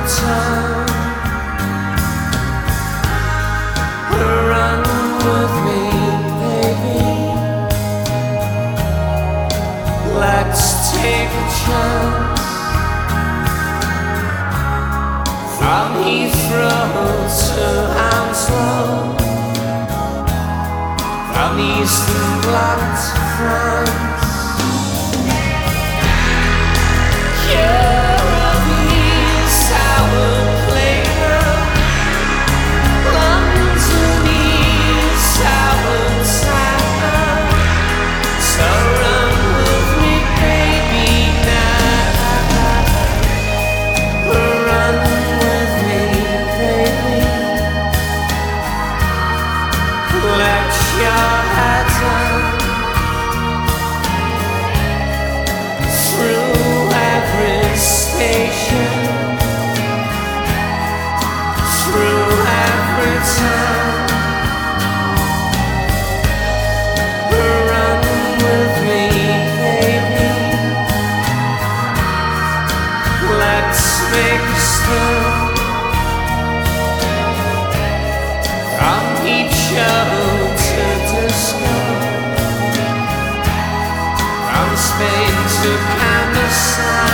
return. Run with me, baby. Let's take a chance. From Heathrow to Hounslow, from the Eastern Bloc to France. Europe is our playground. London is our town. So run with me, baby, now. Run with me, baby. Let your head down. Through every station, through every town. Run with me, baby. Let's make a stop. From each show to disco, from Spain to Kansas.